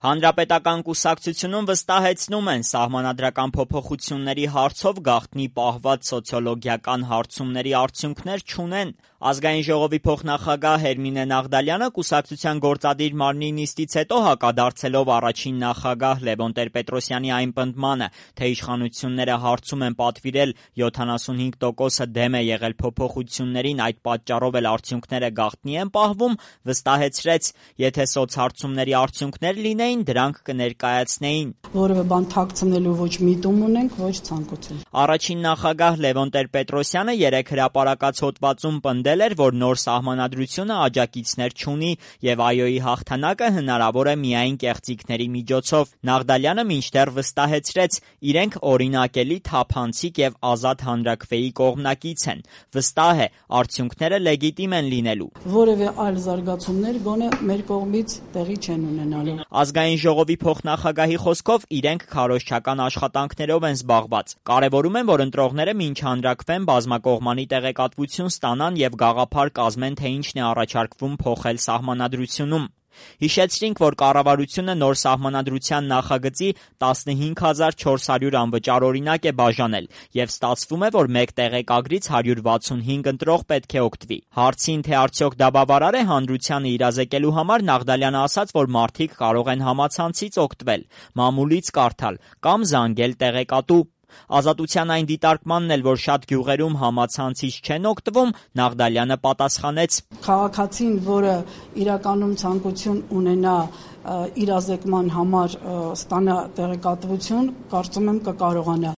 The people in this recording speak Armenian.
Հանրապետական կուսակցությունում վստահեցնում են սահմանադրական փոփոխությունների հարցով գաղտնի պահված սոցիոլոգիական հարցումների արդյունքներ չունեն։ Ազգային ժողովի փոխնախագահ Հերմինե Նաղդալյանը կուսակցության գործադիր մարմնի նիստից հետո հակադարձելով առաջին նախագահ Լևոն Տեր-Պետրոսյանի այն պնդմանը, թե իշխանությունները հարցում են պատվիրել 75%-ը դեմ է եղել փոփոխություններին, այդ պատճառով էլ արդյունքները գաղտնի են պահվում, վստահեցրեց, եթե սոցհարցումների արդյունքներ լինեին, դրանք կներկայացնեին։ Որևէ բան թաքցնելու ոչ միտում ունենք, ոչ ցանկություն։ Առաջին նախագահ Լևոն Տեր-Պետրոսյանը երեկ հրապարակած հոդվածում պնդել էր, որ նոր սահմանադրությունը աջակիցներ չունի եւ ԱՅՈ-ի հաղթանակը հնարավոր է միայն կեղծիքների միջոցով։ Նաղդալյանը մինչդեռ վստահեցրեց, իրենք օրինակելի, թափանցիկ եւ ազատ հանրաքվեի կողմնակից են։ Վստահ է, արդյունքները լեգիտիմ են լինելու։ Որևէ այլ զարգացումներ գոնե մեր կողմից տեղի չեն ունենալու։ Ազգային ժողովի փոխնախագահի խոսքով իրենք քարոզչական աշխատանքներով են զբաղված։ Կարևորում են, որ ընտրողները մինչ հանրաքվեն բազմակողմանի տեղեկատվություն ստանան եւ գաղափար կազմեն, թե ինչն է առաջարկվում փոխել սահմանադրությունում։ Հիշեցրինք, որ կառավարությունը նոր սահմանադրության նախագծի 15400 անվճար օրինակ է բաժանել եւ ստացվում է, որ մեկ տեղեկագրից 165 ընտրող պետք է օգտվի։ Հարցին, թե արդյոք դա բավարար է հանրությանը իրազեկելու համար, Նաղդալյանը ասաց, որ մարդիկ կարող են համացանցից օգտվել, մամուլից կարդալ կամ զանգել տեղեկատու։ Ազատության այն դիտարկմանն էլ, որ շատ գյուղերում համացանցից չեն օգտվում, Նաղդալյանը պատասխանեց. Քաղաքացին, որը իրականում ցանկություն ունենա իրազեկման համար ստանա տեղեկատվություն, կարծում եմ կկարողանա։